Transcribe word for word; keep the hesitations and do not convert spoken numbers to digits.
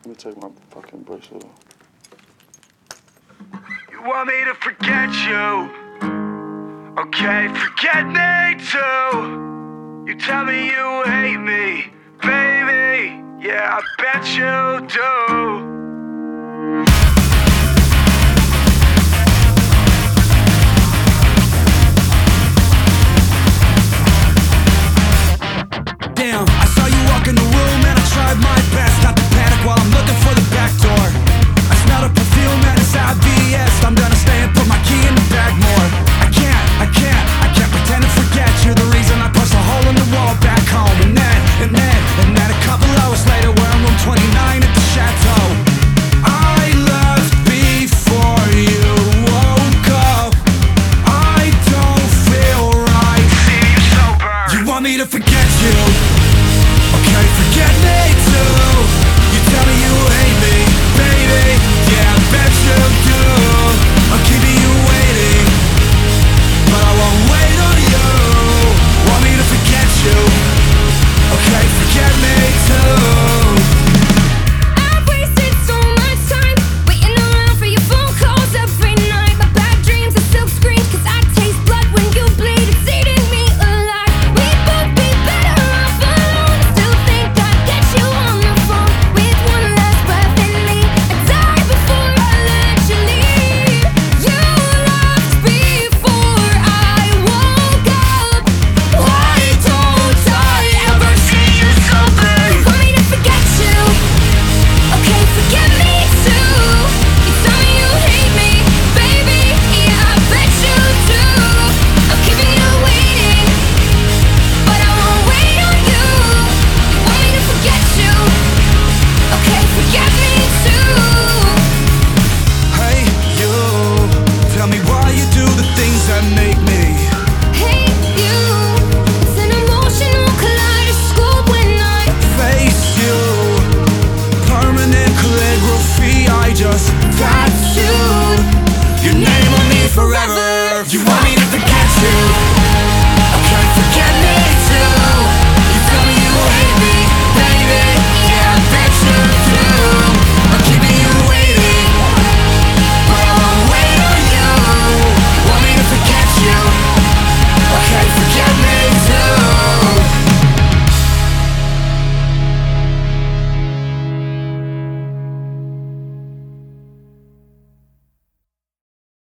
Let me take my fucking bracelet off. You want me to forget you? Okay, forget me too. You tell me you hate me, baby. Yeah, I bet you do. Damn,